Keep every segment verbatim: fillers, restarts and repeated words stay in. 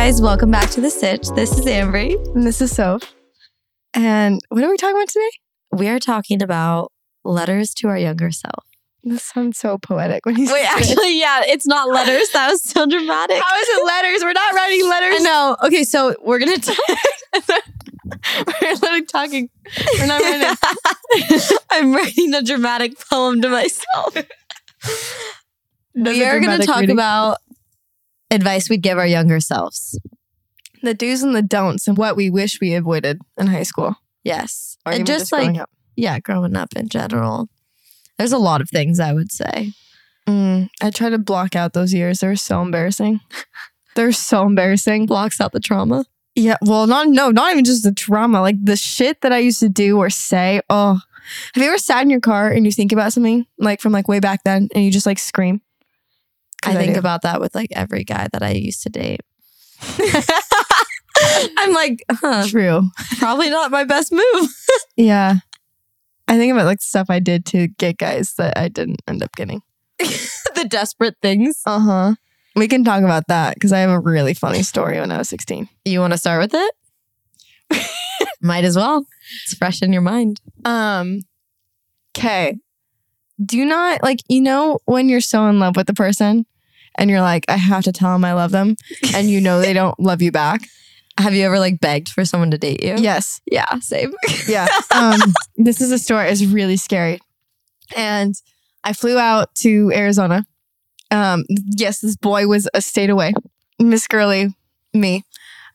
guys, welcome back to The Sitch. This is Ambry. And this is Soph. And what are we talking about today? We are talking about letters to our younger self. This sounds so poetic when you say Wait, it. actually, yeah, it's not letters. That was so dramatic. How is it letters? We're not writing letters. I know. Okay, so we're going to talk. We're literally talking. We're not writing. I'm writing a dramatic poem to myself. That's we a are going to dramatic talk reading. about advice we'd give our younger selves. The do's and the don'ts and what we wish we avoided in high school. Yes. Or and even just, like, growing up. yeah, growing up in general. There's a lot of things I would say. Mm, I try to block out those years. They're so embarrassing. They're so embarrassing. Blocks out the trauma. Yeah, well, not no, not even just the trauma. Like the shit that I used to do or say. Oh, have you ever sat in your car and you think about something like from like way back then and you just like scream? I think do. about that with like every guy that I used to date. I'm like, huh, True. probably not my best move. Yeah. I think about like stuff I did to get guys that I didn't end up getting. The desperate things. Uh huh. We can talk about that because I have a really funny story when I was sixteen. You want to start with it? Might as well. It's fresh in your mind. Um. Okay. Do not like you know when you're so in love with the person and you're like I have to tell them I love them and you know they don't love you back. Have you ever like begged for someone to date you? Yes. Yeah, same. Yeah. Um, this is a story. It's really scary. And I flew out to Arizona. Um, yes, this boy was a state away. Miss Girly, me,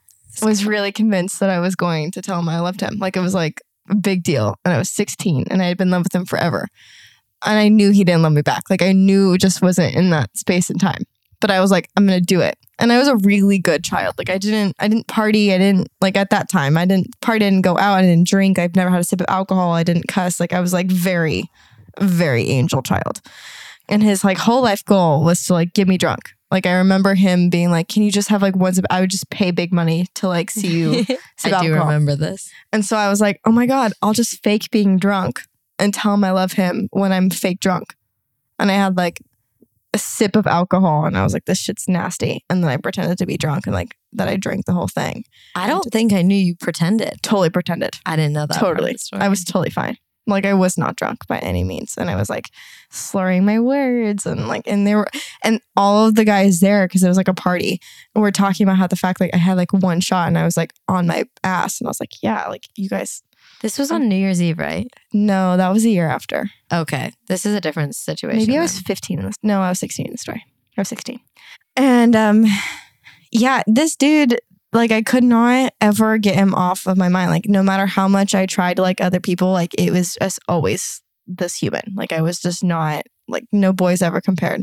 was really convinced that I was going to tell him I loved him. Like it was like a big deal. And I was sixteen and I had been in love with him forever. And I knew he didn't love me back. Like I knew it just wasn't in that space and time. But I was like, I'm going to do it. And I was a really good child. Like I didn't, I didn't party. I didn't like at that time, I didn't party, I didn't go out. I didn't drink. I've never had a sip of alcohol. I didn't cuss. Like I was like very, very angel child. And his like whole life goal was to like get me drunk. Like I remember him being like, can you just have like one sip? I would just pay big money to like see you sip I do alcohol. remember this. And so I was like, oh my God, I'll just fake being drunk and tell him I love him when I'm fake drunk. And I had like a sip of alcohol and I was like, this shit's nasty. And then I pretended to be drunk and like that I drank the whole thing. I don't think I knew you pretended. Totally pretended. I didn't know that. part of Totally. the story. I was totally fine. Like I was not drunk by any means. And I was like slurring my words and like, and they were, and all of the guys there, because it was like a party, were talking about how the fact like I had like one shot and I was like on my ass. And I was like, yeah, like you guys. This was on New Year's Eve, right? No, that was a year after. Okay. This is a different situation. Maybe I was then. fifteen in this. No, I was sixteen in the story. I was sixteen. And um, yeah, this dude, like I could not ever get him off of my mind. Like no matter how much I tried to like other people, like it was just always this human. Like I was just not, like no boys ever compared.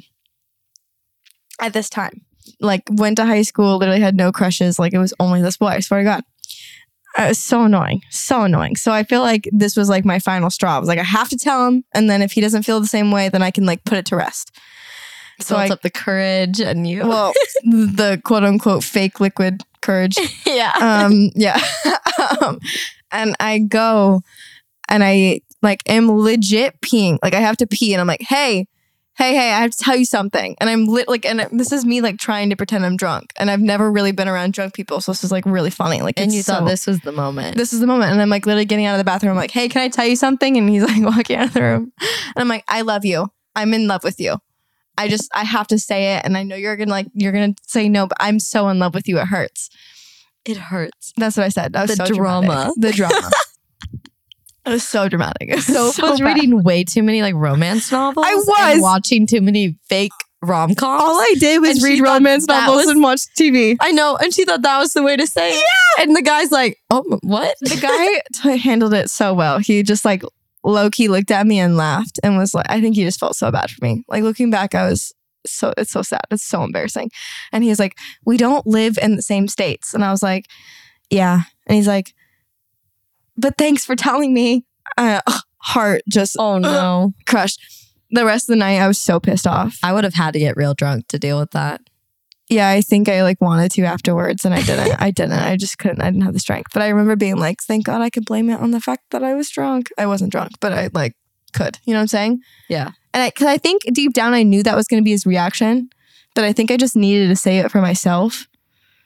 At this time. Like went to high school, literally had no crushes. Like it was only this boy, I swear to God. It was so annoying, so annoying. So I feel like this was like my final straw. I was like, I have to tell him. And then if he doesn't feel the same way, then I can like put it to rest. So I, it's up the courage and you. well, the quote unquote fake liquid courage. yeah. Um, yeah. um, and I go and I like am legit peeing. Like I have to pee and I'm like, hey, hey, hey, I have to tell you something. And I'm lit like, and this is me like trying to pretend I'm drunk. And I've never really been around drunk people. So this is like really funny. Like, and it's you so, thought this was the moment. this is the moment. And I'm like literally getting out of the bathroom. I'm like, hey, can I tell you something? And he's like walking out of the room. And I'm like, I love you. I'm in love with you. I just, I have to say it. And I know you're going to like, you're going to say no, but I'm so in love with you. It hurts. It hurts. That's what I said. That was The so drama. dramatic. The drama. It was so dramatic. It was So, so was bad. reading way too many like romance novels. I and was. watching too many fake rom coms. All I did was And she read thought romance that novels was- and watch T V. I know, and she thought that was the way to say it. Yeah. And the guy's like, "Oh, what?" The guy t- handled it so well. He just like low key looked at me and laughed and was like, I think he just felt so bad for me. Like looking back, I was so, it's so sad. It's so embarrassing. And he was like, we don't live in the same states. And I was like, yeah. And he's like, but thanks for telling me. Uh, heart just Oh no. crushed. The rest of the night, I was so pissed off. I would have had to get real drunk to deal with that. Yeah, I think I like wanted to afterwards and I didn't. I didn't. I just couldn't. I didn't have the strength. But I remember being like, thank God I could blame it on the fact that I was drunk. I wasn't drunk, but I like could. You know what I'm saying? Yeah. And I, cause I think deep down I knew that was going to be his reaction, but I think I just needed to say it for myself.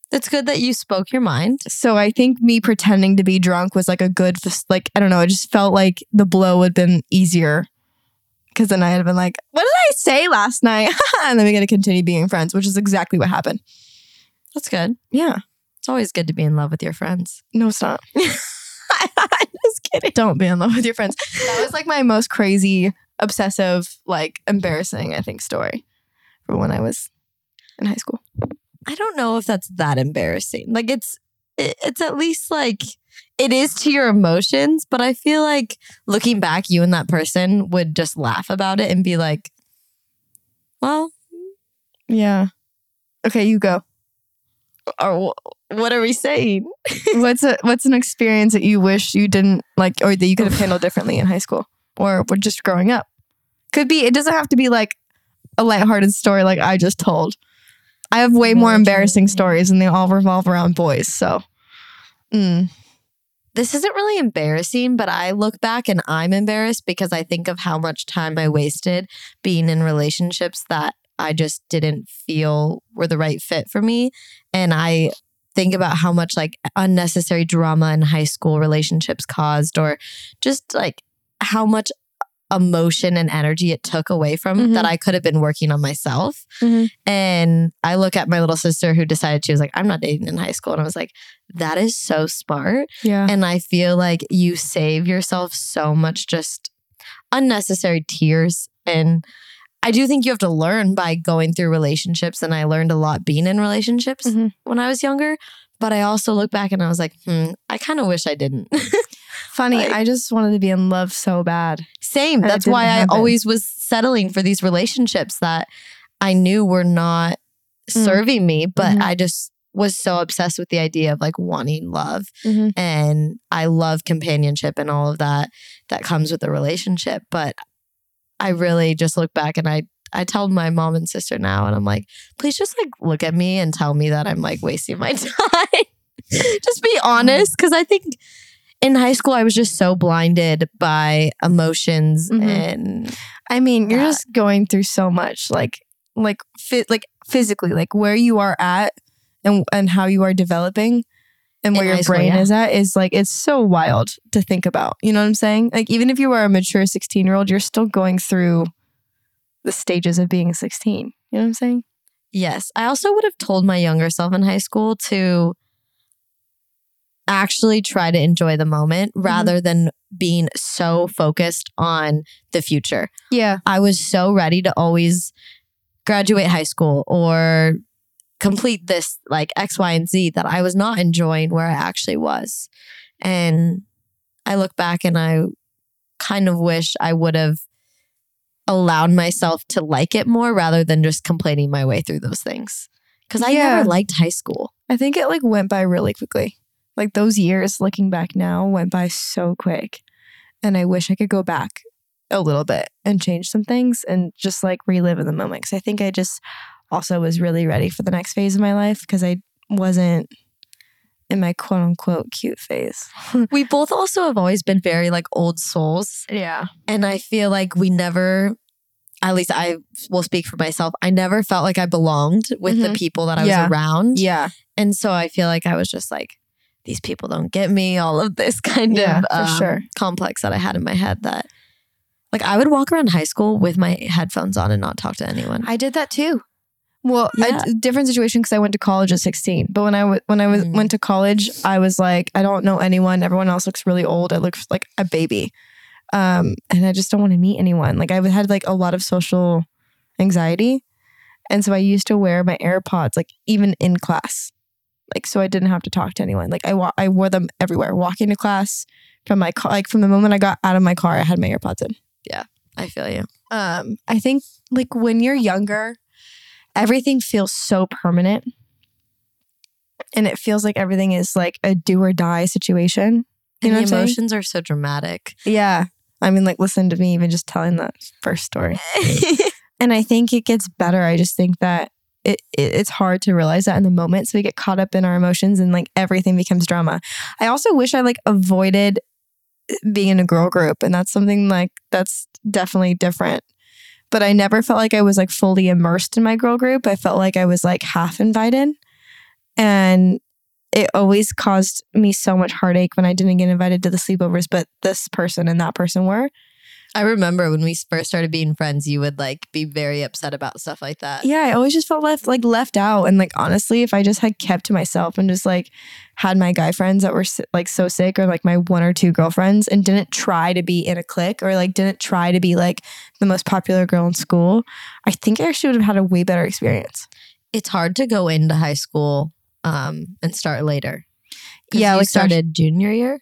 It's good that you spoke your mind. So I think me pretending to be drunk was like a good, like, I don't know, it just felt like the blow would have been easier. Because then I had been like, what did I say last night? And then we got to continue being friends, which is exactly what happened. That's good. Yeah. It's always good to be in love with your friends. No, it's not. I'm just kidding. Don't be in love with your friends. That was like my most crazy, obsessive, like embarrassing, I think, story for when I was in high school. I don't know if that's that embarrassing. Like it's it- it's at least like it is to your emotions, but I feel like looking back, you and that person would just laugh about it and be like, well, Yeah. Okay, you go. or wh- what are we saying? What's a what's an experience that you wish you didn't like, or that you could have handled differently in high school, or or just growing up? Could be. It doesn't have to be like a lighthearted story like I just told. I have way more embarrassing stories, and they all revolve around boys. So, mm. This isn't really embarrassing, but I look back and I'm embarrassed because I think of how much time I wasted being in relationships that I just didn't feel were the right fit for me. And I think about how much like unnecessary drama in high school relationships caused, or just like how much emotion and energy it took away from Mhm. that I could have been working on myself. Mhm. And I look at my little sister who decided she was like, I'm not dating in high school. And I was like, that is so smart. Yeah. And I feel like you save yourself so much just unnecessary tears. And I do think you have to learn by going through relationships. And I learned a lot being in relationships Mhm. when I was younger. But I also look back and I was like, hmm, I kind of wish I didn't. Funny, Like- I just wanted to be in love so bad. Same. And it That's didn't why I happen. always was settling for these relationships that I knew were not Mm. serving me, but Mhm. I just was so obsessed with the idea of like wanting love. Mhm. And I love companionship and all of that that comes with a relationship. But I really just look back and I I tell my mom and sister now, and I'm like, please just like look at me and tell me that I'm like wasting my time. Just be honest. Cause I think in high school, I was just so blinded by emotions Mhm. and I mean, you're that. just going through so much, like, like, fit, like physically, like where you are at, and and how you are developing, and where In your high school, brain yeah. is at is like it's so wild to think about. You know what I'm saying? Like even if you are a mature sixteen year old, you're still going through the stages of being sixteen. You know what I'm saying? yes. I also would have told my younger self in high school to actually try to enjoy the moment rather than being so focused on the future. Yeah. I was so ready to always graduate high school or complete this like X, Y, and Z that I was not enjoying where I actually was. And I look back and I kind of wish I would have allowed myself to like it more rather than just complaining my way through those things. Because I Yeah. never liked high school. I think it like went by really quickly. Like those years, looking back now, went by so quick. And I wish I could go back a little bit and change some things and just like relive in the moment. Because I think I just also was really ready for the next phase of my life because I wasn't in my quote unquote cute phase. We both also have always been very like old souls. Yeah. And I feel like we never, at least I will speak for myself, I never felt like I belonged with the Mhm. people that I Yeah. was around. Yeah. And so I feel like I was just like, these people don't get me, all of this kind Yeah, of for um, sure. complex that I had in my head that like I would walk around high school with my headphones on and not talk to anyone. I did that too. Well, Yeah. I, different situation because I went to college at sixteen. But when I w- when I was Mm. went to college, I was like, I don't know anyone. Everyone else looks really old. I look like a baby, um, and I just don't want to meet anyone. Like I had like a lot of social anxiety, and so I used to wear my AirPods like even in class, like so I didn't have to talk to anyone. Like I wa- I wore them everywhere, walking to class, from my car. Like from the moment I got out of my car, I had my AirPods in. I feel you. Um, I think like when you're younger, everything feels so permanent. And it feels like everything is like a do or die situation. You And know the what I'm saying? emotions are so dramatic. Yeah. I mean, like, listen to me even just telling that first story. And I think it gets better. I just think that it, it it's hard to realize that in the moment. So we get caught up in our emotions and like everything becomes drama. I also wish I like avoided being in a girl group. And that's something like that's definitely different. But I never felt like I was like fully immersed in my girl group. I felt like I was like half invited. And it always caused me so much heartache when I didn't get invited to the sleepovers, but this person and that person were. I remember when we first started being friends, you would like be very upset about stuff like that. Yeah, I always just felt left like left out. And like honestly, if I just had kept to myself and just like had my guy friends that were like so sick, or like my one or two girlfriends, and didn't try to be in a clique, or like didn't try to be like the most popular girl in school, I think I actually would have had a way better experience. It's hard to go into high school um, and start later. Yeah, you like started junior year?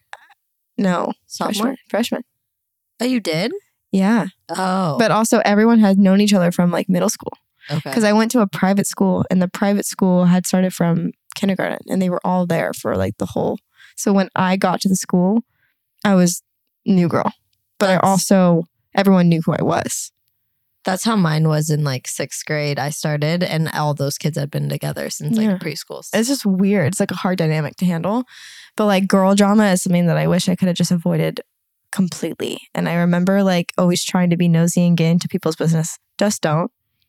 No, Sophomore? freshman. Freshman. Oh, you did? Yeah. Oh. But also everyone had known each other from like middle school. Okay. Because I went to a private school, and the private school had started from kindergarten, and they were all there for like the whole. So when I got to the school, I was new girl, but That's- I also, everyone knew who I was. That's how mine was in like sixth grade. I started, and all those kids had been together since like Yeah. preschool. It's just weird. It's like a hard dynamic to handle. But like girl drama is something that I wish I could have just avoided completely. And I remember like always trying to be nosy and get into people's business. Just don't.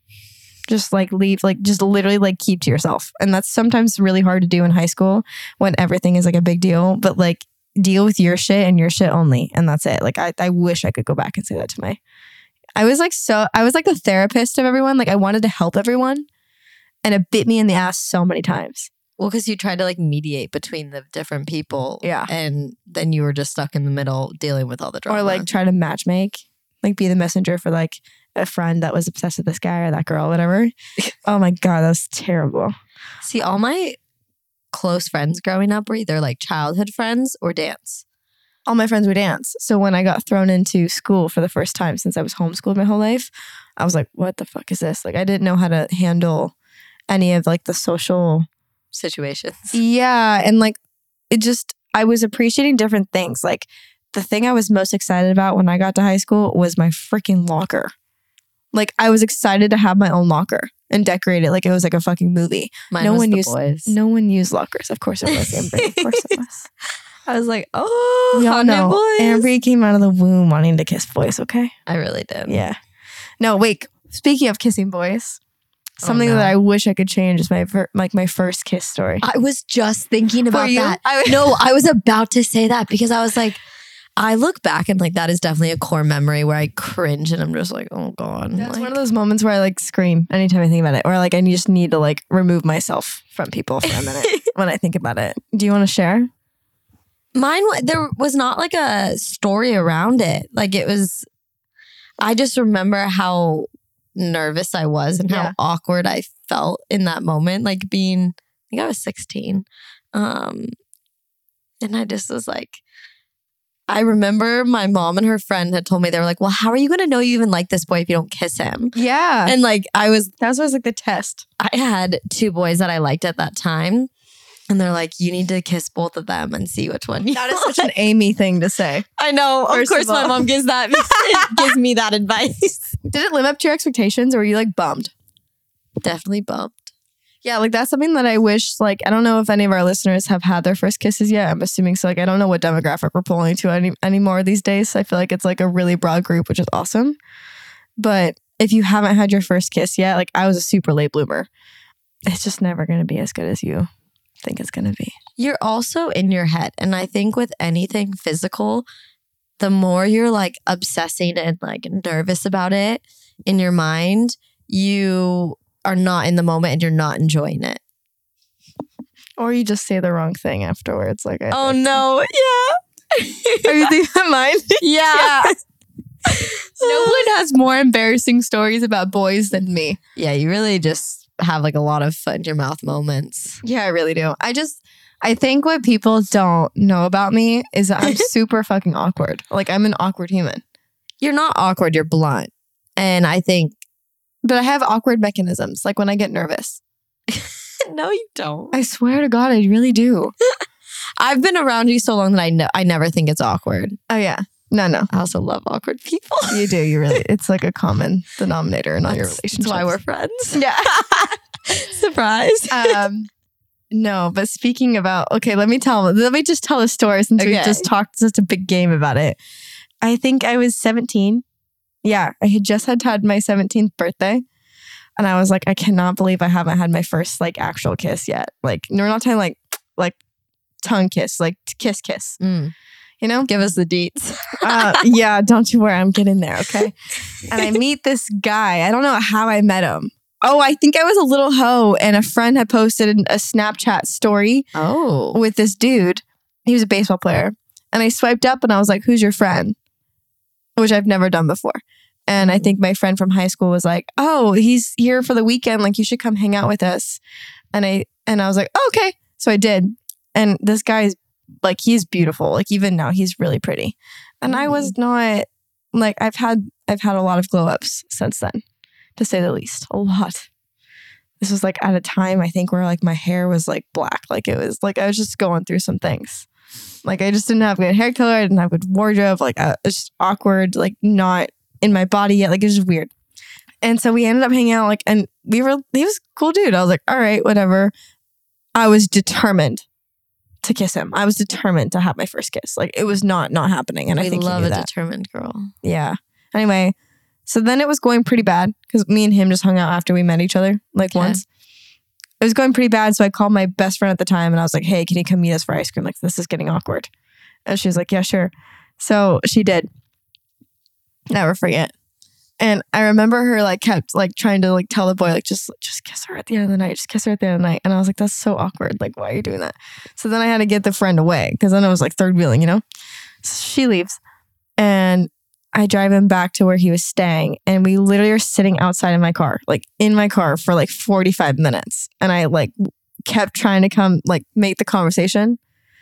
Just like leave, like just literally like keep to yourself. And that's sometimes really hard to do in high school when everything is like a big deal. But like deal with your shit and your shit only. And that's it. Like I, I wish I could go back and say that to my, I was like so, I was like the therapist of everyone. Like I wanted to help everyone. And it bit me in the ass so many times. Well, because you tried to like mediate between the different people. Yeah. And then you were just stuck in the middle dealing with all the drama. Or like try to match make, like be the messenger for like a friend that was obsessed with this guy or that girl, whatever. Oh my God, that was terrible. See, all my close friends growing up were either like childhood friends or dance. All my friends would dance. So when I got thrown into school for the first time since I was homeschooled my whole life, I was like, what the fuck is this? Like I didn't know how to handle any of like the social Situations. Yeah. And like, it just, I was appreciating different things. Like the thing I was most excited about when I got to high school was my freaking locker. Like I was excited to have my own locker and decorate it like it was like a fucking movie. Mine no was one the used, boys. No one used lockers. Of course it was, Ambry. Of course it was. I was like, oh, We all hot new know. boys. Ambry came out of the womb wanting to kiss boys, okay? I really did. Yeah. No, wait. Speaking of kissing boys, something Oh, no. that I wish I could change is my fir- like my first kiss story. I was just thinking about you? that. I- no, I was about to say that because I was like, I look back and like that is definitely a core memory where I cringe and I'm just like, oh God. That's like, one of those moments where I like scream anytime I think about it, or like I just need to like remove myself from people for a minute when I think about it. Do you want to share? Mine, wa- there was not like a story around it. Like it was, I just remember how nervous I was and how Yeah. awkward I felt in that moment. Like being, I think I was sixteen. Um, and I just was like, I remember my mom and her friend had told me, they were like, well, how are you going to know you even like this boy if you don't kiss him? Yeah. And like, I was, That was always like the test. I had two boys that I liked at that time. And they're like, you need to kiss both of them and see which one you That is like. such an Amy thing to say. I know. Of First course, of my all. mom gives that gives me that advice. Did it live up to your expectations, or were you like bummed? Definitely bumped. Yeah, like that's something that I wish, like, I don't know if any of our listeners have had their first kisses yet. I'm assuming so. Like, I don't know what demographic we're pulling to any anymore these days. I feel like it's like a really broad group, which is awesome. But if you haven't had your first kiss yet, like I was a super late bloomer. It's just never going to be as good as you think it's going to be. You're also in your head. And I think with anything physical, the more you're like obsessing and like nervous about it in your mind, you are not in the moment and you're not enjoying it. Or you just say the wrong thing afterwards. Like, I, Oh no. Yeah. Are you thinking mine? Yeah. No one has more embarrassing stories about boys than me. Yeah, you really just have like a lot of foot in your mouth moments. Yeah, I really do. I just, I think what people don't know about me is that I'm super fucking awkward. Like, I'm an awkward human. You're not awkward, you're blunt. And I think But I have awkward mechanisms, like when I get nervous. no, you don't. I swear to God, I really do. I've been around you so long that I know I never think it's awkward. Oh, yeah. No, no. I also love awkward people. You do. You really, it's like a common denominator in all your That's- relationships. That's why we're friends. Yeah. Surprise. um, no, but speaking about, okay, let me tell, let me just tell a story since we Okay. just talked such a big game about it. I think I was seventeen. Yeah, I had just had had my seventeenth birthday. And I was like, I cannot believe I haven't had my first like actual kiss yet. Like, no, we're not talking like like tongue kiss, like kiss kiss. Mm. You know? Give us the deets. uh, yeah, don't you worry, I'm getting there, okay? And I meet this guy. I don't know how I met him. Oh, I think I was a little hoe, and a friend had posted a Snapchat story Oh. with this dude. He was a baseball player. And I swiped up and I was like, who's your friend? Which I've never done before. And I think my friend from high school was like, oh, he's here for the weekend. Like, you should come hang out with us. And I and I was like, oh, okay. So I did. And this guy's like, he's beautiful. Like, even now, he's really pretty. And mm. I was not like, I've had I've had a lot of glow ups since then, to say the least. A lot. This was like at a time, I think, where like my hair was like black. Like, it was like I was just going through some things. Like, I just didn't have good hair color. I didn't have good wardrobe. Like, uh, it's just awkward. Like, not in my body yet. Like, it was just weird. And so we ended up hanging out. Like, and we were, he was a cool dude. I was like, all right, whatever. I was determined to kiss him. I was determined to have my first kiss. Like, it was not not happening. And we I think love he knew a that. determined girl. Yeah. Anyway, so then it was going pretty bad because me and him just hung out after we met each other like Okay. once. It was going pretty bad. So I called my best friend at the time and I was like, hey, can you come meet us for ice cream? Like, this is getting awkward. And she was like, yeah, sure. So she did. Never forget. And I remember her like kept like trying to like tell the boy, like, just just kiss her at the end of the night. Just kiss her at the end of the night. And I was like, that's so awkward. Like, why are you doing that? So then I had to get the friend away because then it was like third wheeling, you know? So she leaves. And I drive him back to where he was staying. And we literally are sitting outside of my car, like in my car for like forty-five minutes. And I like kept trying to come like make the conversation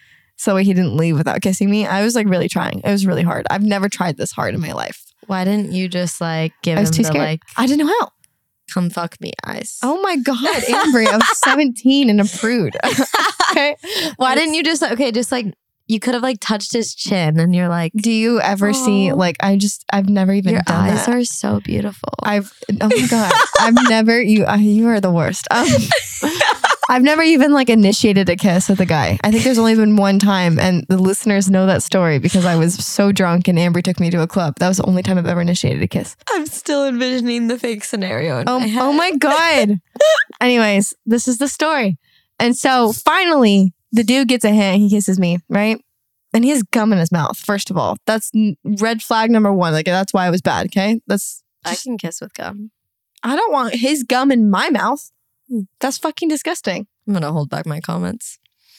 so he didn't leave without kissing me. I was like really trying. It was really hard. I've never tried this hard in my life. Why didn't you just like give I was him too the scared. like I didn't know how. come fuck me eyes? Oh my God, Ambry, I was seventeen and a prude. Okay. Why didn't you just okay, just like you could have like touched his chin and you're like, Do you ever oh, see like I just I've never even your done eyes that. are so beautiful. I've oh my God, I've never you uh, you are the worst. Um, I've never even like initiated a kiss with a guy. I think there's only been one time, and the listeners know that story because I was so drunk and Ambry took me to a club. That was the only time I've ever initiated a kiss. I'm still envisioning the fake scenario. In Oh, my head. oh my God. Anyways, this is the story. And so finally, the dude gets a hint. He kisses me, right? And he has gum in his mouth, first of all. That's n- red flag number one. Like, that's why it was bad, okay? That's I just, can kiss with gum. I don't want his gum in my mouth. That's fucking disgusting. I'm gonna hold back my comments.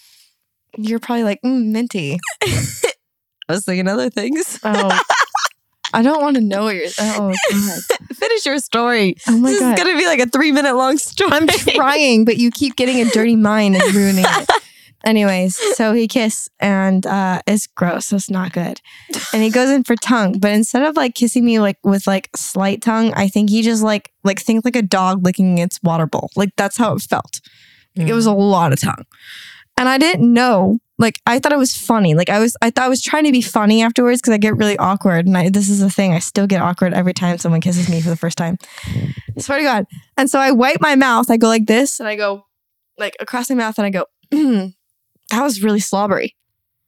You're probably like, mm, minty. I was thinking other things. Oh, I don't want to know what you're. Oh God! Finish your story. Oh my this God! is gonna be like a three minute long story. I'm trying, but you keep getting a dirty mind and ruining it. Anyways, so he kissed and uh, it's gross. It's not good. And he goes in for tongue, but instead of like kissing me like with like slight tongue, I think he just like like think like a dog licking its water bowl. Like that's how it felt. Like, Mm. it was a lot of tongue, and I didn't know. Like I thought it was funny. Like I was I thought I was trying to be funny afterwards because I get really awkward, and I, this is the thing. I still get awkward every time someone kisses me for the first time. I swear to God. And so I wipe my mouth. I go like this, and I go like across my mouth, and I go. Mm. That was really slobbery.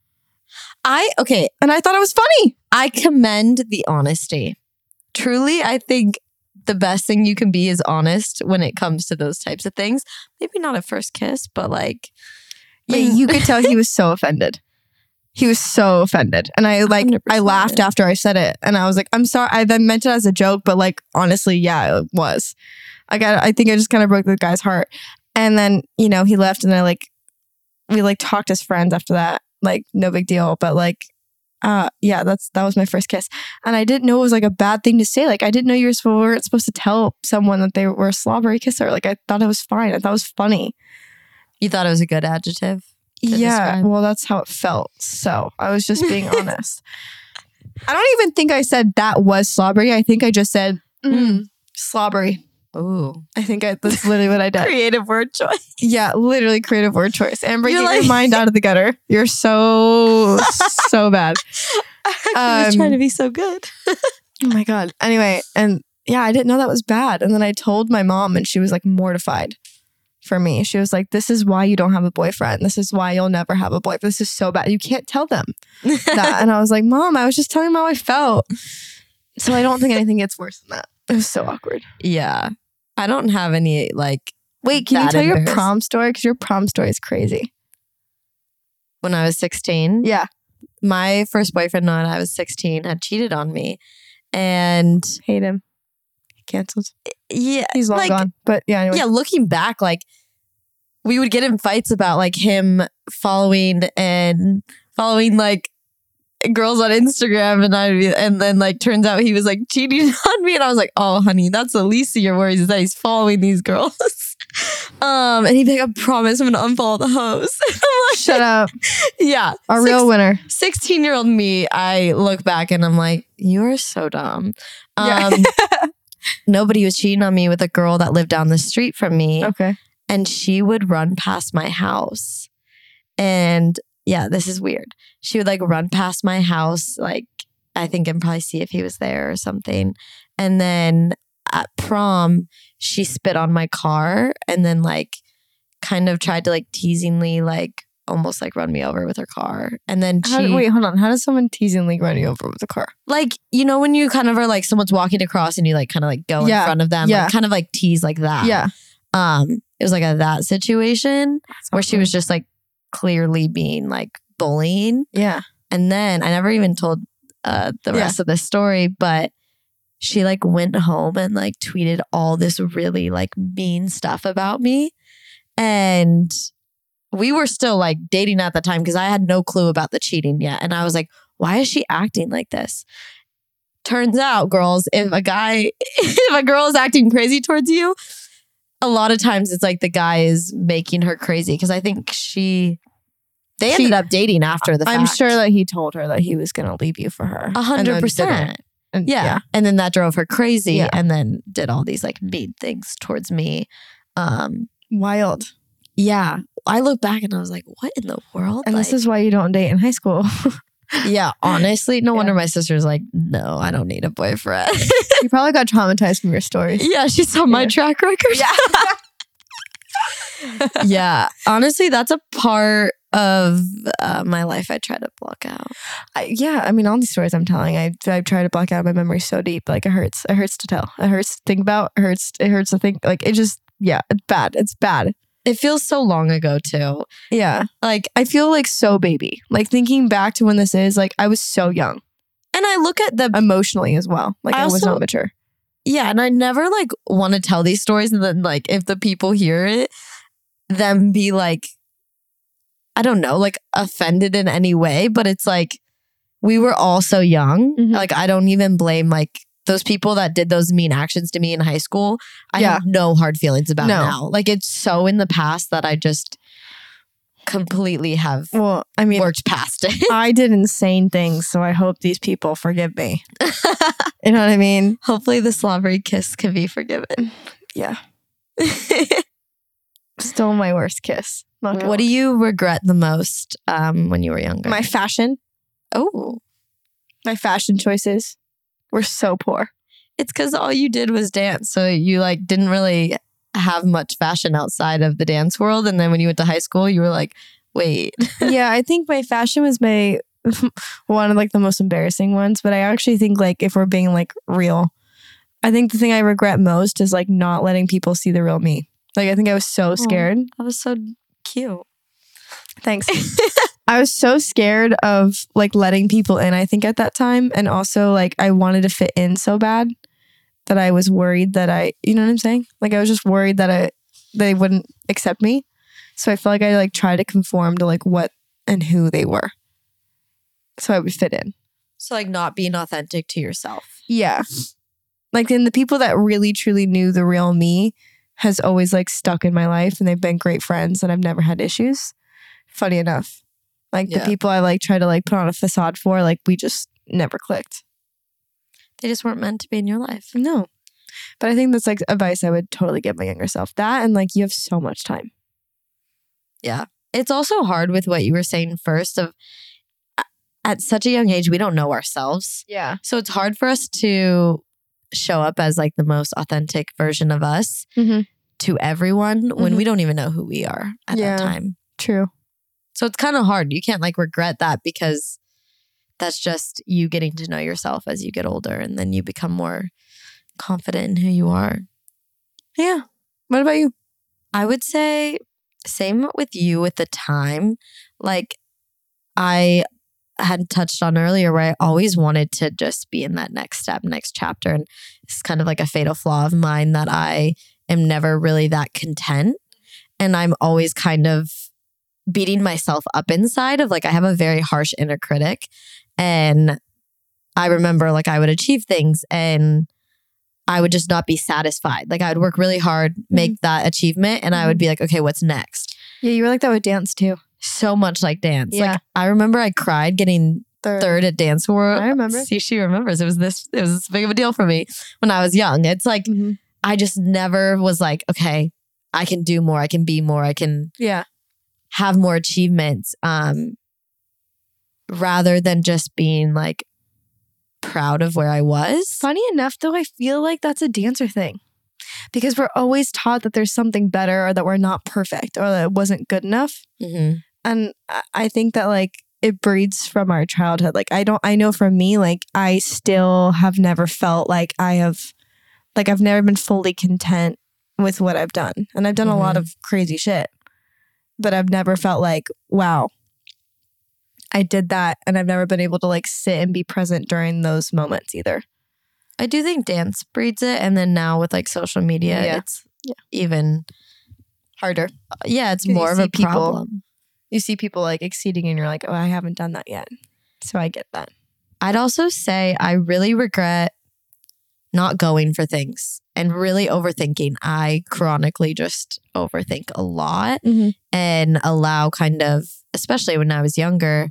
I okay. And I thought it was funny. I commend the honesty. Truly, I think the best thing you can be is honest when it comes to those types of things. Maybe not at first kiss, but like, Yeah, you could tell he was so offended. He was so offended. And I like, one hundred percent. I laughed after I said it. And I was like, I'm sorry. I then meant it as a joke, but like, honestly, yeah, it was. I got, I think I just kind of broke the guy's heart. And then, you know, he left and I like, we like talked as friends after that. Like, no big deal. But like, uh, yeah, that's, that was my first kiss. And I didn't know it was like a bad thing to say. Like, I didn't know you were supposed, weren't supposed to tell someone that they were a slobbery kisser. Like, I thought it was fine. I thought it was funny. you thought it was a good adjective. to Yeah, describe. well, that's how it felt. So I was just being honest. I don't even think I said that was slobbery. I think I just said mm, slobbery. Ooh, I think I, that's literally what I did. creative word choice. Yeah, literally creative word choice. Amber, You're get like- your mind out of the gutter. You're so, so bad. I was Um, trying to be so good. Oh my God. Anyway, and yeah, I didn't know that was bad. And then I told my mom and she was like mortified for me. She was like, this is why you don't have a boyfriend. This is why you'll never have a boyfriend. This is so bad. You can't tell them that. And I was like, Mom, I was just telling them how I felt. So I don't think anything gets worse than that. It was so awkward. Yeah. I don't have any like. Wait, can you that tell your embarrassed- prom story? Because your prom story is crazy. When I was sixteen, Yeah. my first boyfriend when I was sixteen had cheated on me, and Hate him. He canceled. yeah, He's long like, gone. But yeah, anyway. yeah. Looking back, like we would get in fights about like him following and following like girls on Instagram, and I and then like turns out he was like cheating on me, and I was like, oh honey, that's the least of your worries is that he's following these girls. um, and he'd be like, I promise I'm gonna unfollow the hoes. I'm like, Shut up. yeah, A Six- real winner. sixteen year old me, I look back and I'm like, you are so dumb. Yeah. Um, nobody was cheating on me with a girl that lived down the street from me, Okay. and she would run past my house. And yeah, this is weird. She would like run past my house, like I think, and probably see if he was there or something. And then at prom, she spit on my car and then like kind of tried to like teasingly like almost like run me over with her car. And then she How, wait, hold on. How does someone teasingly run you over with a car? like, you know, when you kind of are like someone's walking across and you like kind of like go Yeah. in front of them, Yeah. like kind of like tease like that. Yeah. Um, it was like a that situation where she was just like clearly being like bullying. Yeah. And then I never even told uh the Yeah. rest of the story, but she like went home and like tweeted all this really like mean stuff about me. And we were still like dating at the time because I had no clue about the cheating yet. And I was like, why is she acting like this? Turns out, girls, if a guy, if a girl is acting crazy towards you, a lot of times it's like the guy is making her crazy. Because I think she, they She- ended up dating after the fact. I'm sure that he told her that he was going to leave you for her. A and hundred then percent. didn't. And Yeah. And then that drove her crazy Yeah. and then did all these like mean things towards me. Um, Wild. yeah. I look back and I was like, what in the world? And Like, this is why you don't date in high school. yeah, honestly, no Yeah. wonder my sister's like, no, I don't need a boyfriend. You probably got traumatized from your stories. yeah, she saw my Yeah. track record. yeah. Honestly, that's a part of uh, my life I try to block out. I, yeah, I mean, all these stories I'm telling, I I try to block out my memory so deep, like it hurts. It hurts to tell. It hurts to think about. It hurts. It hurts to think. Like it just, yeah, it's bad. It's bad. It feels so long ago too. Yeah, Like, I feel like so baby. Like thinking back to when this is, like I was so young, and I look at the emotionally as well. Like I I, was also- not mature. Yeah, and I never like want to tell these stories and then like if the people hear it, them be like, I don't know, like offended in any way. But it's like we were all so young. Mhm. Like I don't even blame like those people that did those mean actions to me in high school. I Yeah. have no hard feelings about No. now. Like it's so in the past that I just completely have Well, I mean, worked past it. I did insane things, so I hope these people forgive me. You know what I mean? Hopefully the slobbery kiss can be forgiven. Yeah. Still my worst kiss. Not gonna What do you regret the most um, when you were younger? My fashion, oh, my fashion choices were so poor. it's because all you did was dance. So you like didn't really have much fashion outside of the dance world. And then when you went to high school, you were like, wait. Yeah, I think my fashion was my one of like the most embarrassing ones. But I actually think like if we're being like real, I think the thing I regret most is like not letting people see the real me. Like I think I was so scared. That was so cute. Thanks. I was so scared of like letting people in, I think at that time. And also like I wanted to fit in so bad that I was worried that I, you know what I'm saying? Like I was just worried that I, they wouldn't accept me. So I felt like I like tried to conform to like what and who they were. So I would fit in. So like not being authentic to yourself. Yeah. Like then the people that really truly knew the real me has always like stuck in my life and they've been great friends and I've never had issues. Funny enough. Like Yeah. the people I like try to like put on a facade for, like we just never clicked. They just weren't meant to be in your life. No. But I think that's like advice I would totally give my younger self. That and like you have so much time. Yeah. It's also hard with what you were saying first of at such a young age, we don't know ourselves. Yeah. So it's hard for us to show up as like the most authentic version of us Mm-hmm. to everyone when Mhm. we don't even know who we are at Yeah. that time. True. So it's kind of hard. You can't like regret that because that's just you getting to know yourself as you get older and then you become more confident in who you are. Yeah. What about you? I would say same with you with the time. Like I had touched on earlier where I always wanted to just be in that next step, next chapter. And it's kind of like a fatal flaw of mine that I am never really that content. And I'm always kind of beating myself up inside of like, I have a very harsh inner critic. And I remember like I would achieve things and I would just not be satisfied. Like I would work really hard, make mm-hmm. that achievement. And mm-hmm. I would be like, okay, what's next? Yeah, you were like that with dance too. So much like dance. Yeah. Like I remember I cried getting third, third at Dance World. I remember. See, she remembers. It was this, it was this big of a deal for me when I was young. It's like, mm-hmm. I just never was like, okay, I can do more. I can be more. I can yeah. have more achievements. Um, rather than just being like proud of where I was. Funny enough, though, I feel like that's a dancer thing. Because we're always taught that there's something better or that we're not perfect or that it wasn't good enough. Mm-hmm. And I think that like it breeds from our childhood. Like I don't, I know for me, like I still have never felt like I have, like I've never been fully content with what I've done. And I've done mm-hmm. a lot of crazy shit, but I've never felt like, wow, I did that. And I've never been able to like sit and be present during those moments either. I do think dance breeds it. And then now with like social media, yeah. it's yeah. even harder. Yeah, it's more of a people, problem. You see people like exceeding and you're like, oh, I haven't done that yet. So I get that. I'd also say I really regret not going for things and really overthinking. I chronically just overthink a lot mm-hmm. and allow kind of, especially when I was younger,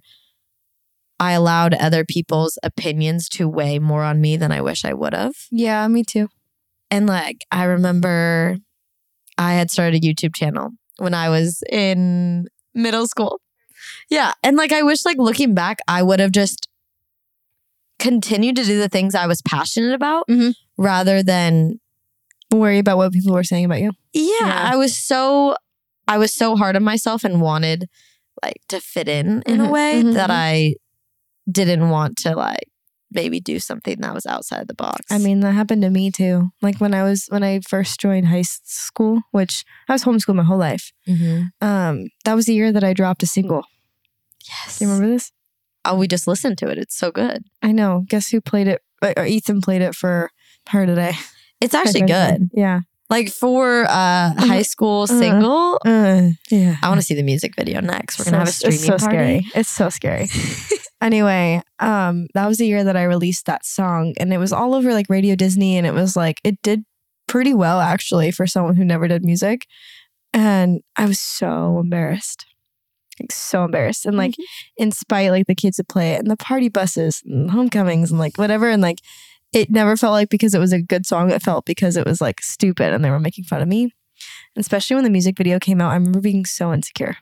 I allowed other people's opinions to weigh more on me than I wish I would have. Yeah, me too. And like, I remember I had started a YouTube channel when I was in middle school. Yeah. And like, I wish like looking back, I would have just continued to do the things I was passionate about mm-hmm. rather than worry about what people were saying about you. Yeah, yeah. I was so, I was so hard on myself and wanted like to fit in in mm-hmm. a way mm-hmm. that I didn't want to like maybe do something that was outside the box. I mean, that happened to me too. Like when I was, when I first joined high school, which I was homeschooled my whole life. Mm-hmm. Um, that was the year that I dropped a single. Yes. Do you remember this? Oh, we just listened to it. It's so good. I know. Guess who played it? Or Ethan played it for her today. It's actually good. Yeah. Like for a uh, high school uh, single. Uh, yeah. I want to see the music video next. We're so, going to have a streaming it's so party. Scary. It's so scary. Anyway, um, that was the year that I released that song and it was all over like Radio Disney and it was like, it did pretty well actually for someone who never did music. And I was so embarrassed. Like so embarrassed. And like mm-hmm. in spite, like the kids would play it and the party buses and homecomings and like whatever. And like, it never felt like because it was a good song. It felt because it was like stupid and they were making fun of me. And especially when the music video came out, I remember being so insecure.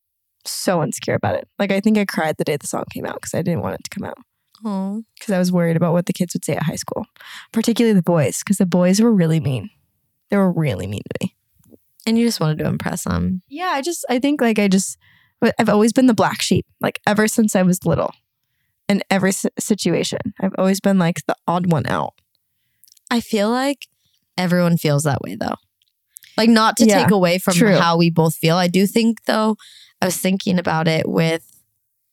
So insecure about it. Like I think I cried the day the song came out because I didn't want it to come out. Oh. Because I was worried about what the kids would say at high school. Particularly the boys. Because the boys were really mean. They were really mean to me. And you just wanted to impress them. Yeah, I just, I think like I just, I've always been the black sheep. Like ever since I was little. In every situation. I've always been like the odd one out. I feel like everyone feels that way though. Like not to yeah, take away from true. how we both feel. I do think though, I was thinking about it with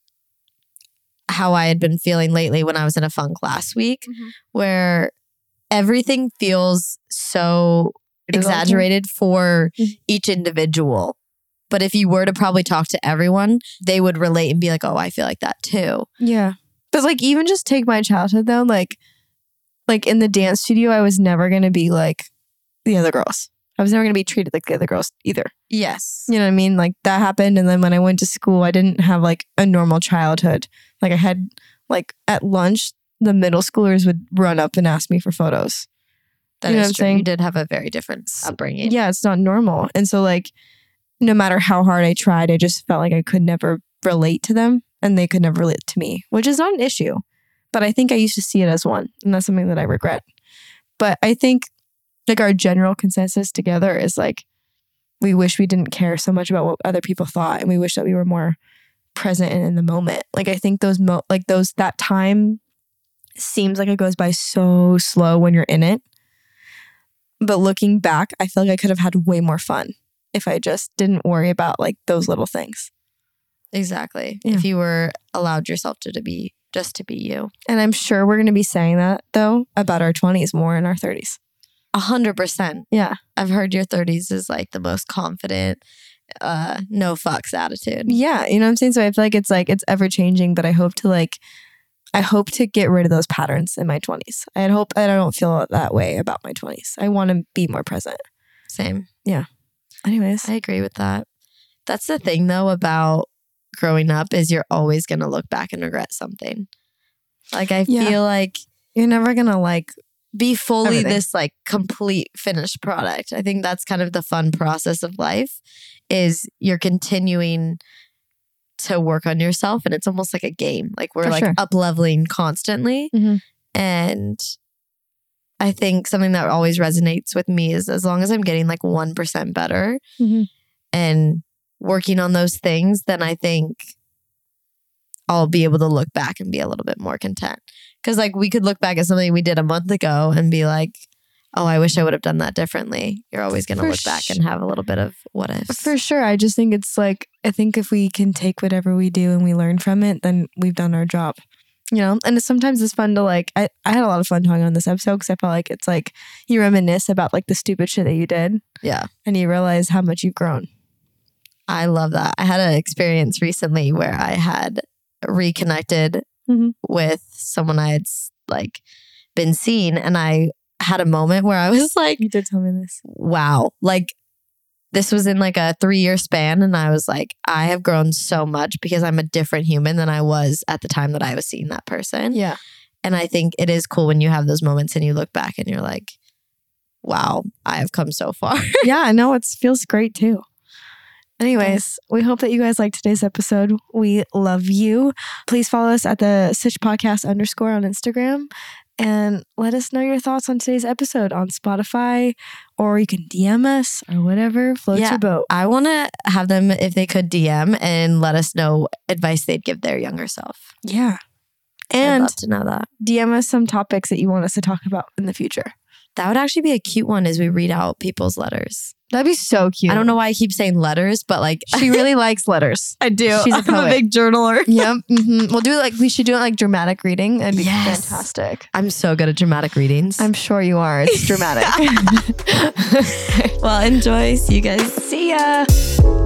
how I had been feeling lately when I was in a funk last week, mm-hmm. where everything feels so exaggerated for mm-hmm. each individual. But if you were to probably talk to everyone, they would relate and be like, oh, I feel like that too. Yeah. But like even just take my childhood though, like like in the dance studio, I was never going to be like the other girls. I was never going to be treated like the other girls either. Yes. You know what I mean? Like that happened. And then when I went to school, I didn't have like a normal childhood. Like I had like at lunch, the middle schoolers would run up and ask me for photos. That you know is what I'm true. saying? You did have a very different upbringing. Yeah, it's not normal. And so like no matter how hard I tried, I just felt like I could never relate to them and they could never relate to me, which is not an issue. But I think I used to see it as one. And that's something that I regret. But I think like our general consensus together is like, we wish we didn't care so much about what other people thought. And we wish that we were more present and in the moment. Like I think those, mo- like those, that time seems like it goes by so slow when you're in it. But looking back, I feel like I could have had way more fun if I just didn't worry about like those little things. Exactly. Yeah. If you were allowed yourself to, to be just to be you. And I'm sure we're going to be saying that though about our twenties more in our thirties. A hundred percent. Yeah. I've heard your thirties is like the most confident, uh, no fucks attitude. Yeah. You know what I'm saying? So I feel like it's like, it's ever changing, but I hope to like, I hope to get rid of those patterns in my twenties. I hope that I don't feel that way about my twenties. I want to be more present. Same. Yeah. Anyways. I agree with that. That's the thing though about growing up is you're always going to look back and regret something. Like I Yeah. feel like You're never going to like be fully everything. this like complete finished product. I think that's kind of the fun process of life is you're continuing to work on yourself and it's almost like a game. Like we're For like sure. up leveling constantly. Mhm. And I think something that always resonates with me is as long as I'm getting like one percent better Mhm. and working on those things, then I think I'll be able to look back and be a little bit more content. Because like we could look back at something we did a month ago and be like, oh, I wish I would have done that differently. You're always going to For look back sh- and have a little bit of what ifs. For sure. I just think it's like, I think if we can take whatever we do and we learn from it, then we've done our job. You know, and it's, sometimes it's fun to like, I, I had a lot of fun talking on this episode because I felt like it's like you reminisce about like the stupid shit that you did Yeah. and you realize how much you've grown. I love that. I had an experience recently where I had reconnected Mhm. with someone I had like been seeing and I had a moment where I was like, You did tell me this. wow, like this was in like a three year span. And I was like, I have grown so much because I'm a different human than I was at the time that I was seeing that person. Yeah. And I think it is cool when you have those moments and you look back and you're like, wow, I have come so far. Yeah, no, it feels great too. Anyways, we hope that you guys liked today's episode. We love you. Please follow us at the Sitch Podcast underscore on Instagram and let us know your thoughts on today's episode on Spotify, or you can D M us or whatever floats Yeah. your boat. I want to have them, if they could, D M and let us know advice they'd give their younger self. Yeah. I'd And love to know that. D M us some topics that you want us to talk about in the future. That would actually be a cute one as we read out people's letters. That'd be so cute. I don't know why I keep saying letters, but like She really likes letters. I do. She's a I'm poet. big journaler. Yep. hmm We'll do it like, we should do it like dramatic reading. It'd be Yes. fantastic. I'm so good at dramatic readings. I'm sure you are. It's dramatic. well, enjoy. See you guys. See ya.